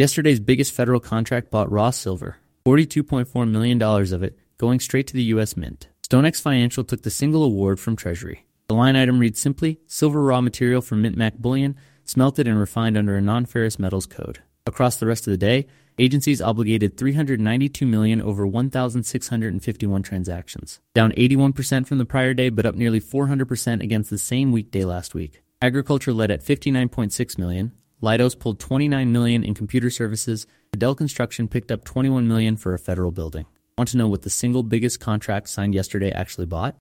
Yesterday's biggest federal contract bought raw silver, $42.4 million of it going straight to the U.S. Mint. StoneX Financial took the single award from Treasury. The line item reads simply, silver raw material from Mint-Mac bullion, smelted and refined under a non-ferrous metals code. Across the rest of the day, agencies obligated $392 million over 1,651 transactions, down 81% from the prior day but up nearly 400% against the same weekday last week. Agriculture led at $59.6 million. Leidos pulled $29 million in computer services. Dell Construction picked up $21 million for a federal building. Want to know what the single biggest contract signed yesterday actually bought?